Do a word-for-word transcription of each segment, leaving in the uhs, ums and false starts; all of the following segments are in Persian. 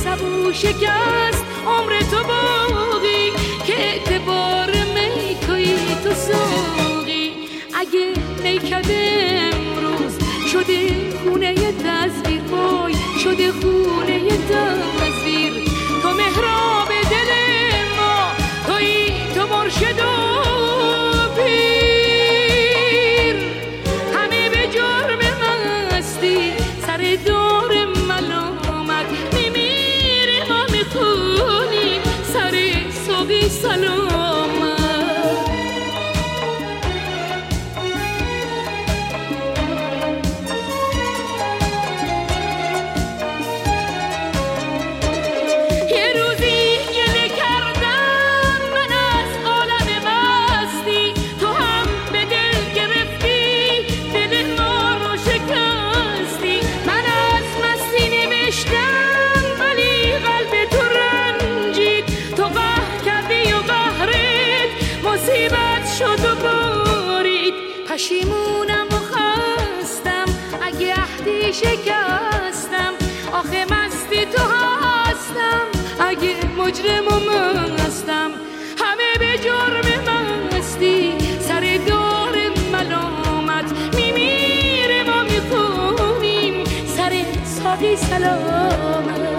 سبو شکست عمر تو باقی که اعتبار میکوی تو ساقی. اگه نیکده امروز شده خونه تصویر، وای شده خونه تصویر. تو محراب دل ما، تویی تو مرشد و پیر. همه به جرم مستی سر دور ملامت میمیره، ما میخونیم سر ساقی سلامت. پشیمونم و خستم اگه عهدی شکستم، آخه مستی تو هستم اگه مجرم و مستم. همه به جرم مستی سر دار ملامت میمیره، ما میخونیم سر ساقی سلامت.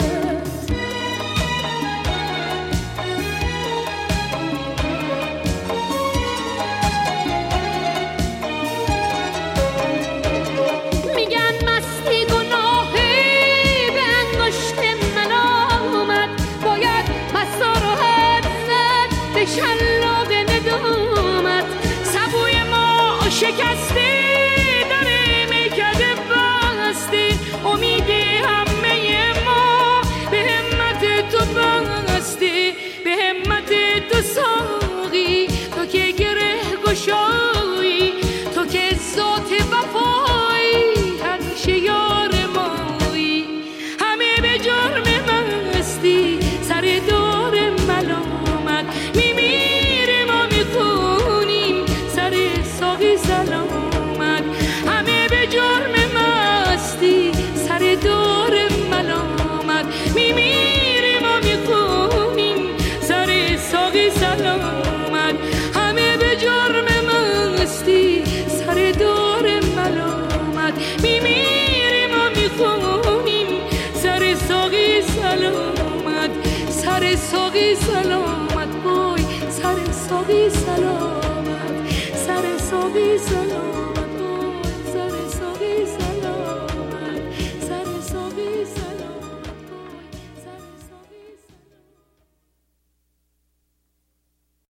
شلاق ندامت سبوی ما شکسته، داره میکده بسته. امید همه ما به همت تو بسته، به همت تو ساقی. تو که گره گشایی، تو که ذات وفایی، همیشه یار مایی. همه به جرم مستی سر دور ملامت میمیره، ما میخونیم سر ساقی سلامت. همه به جرم مستی سر دور ملامت میمیره، ما میخونیم سر ساقی سلامت. همه به جرم مستی سر دور ملامت میمیره، ما میخونیم سر ساقی سلامت. سر ساقی سلامت، وای سر ساقی سلامت، سر ساقی سلامت.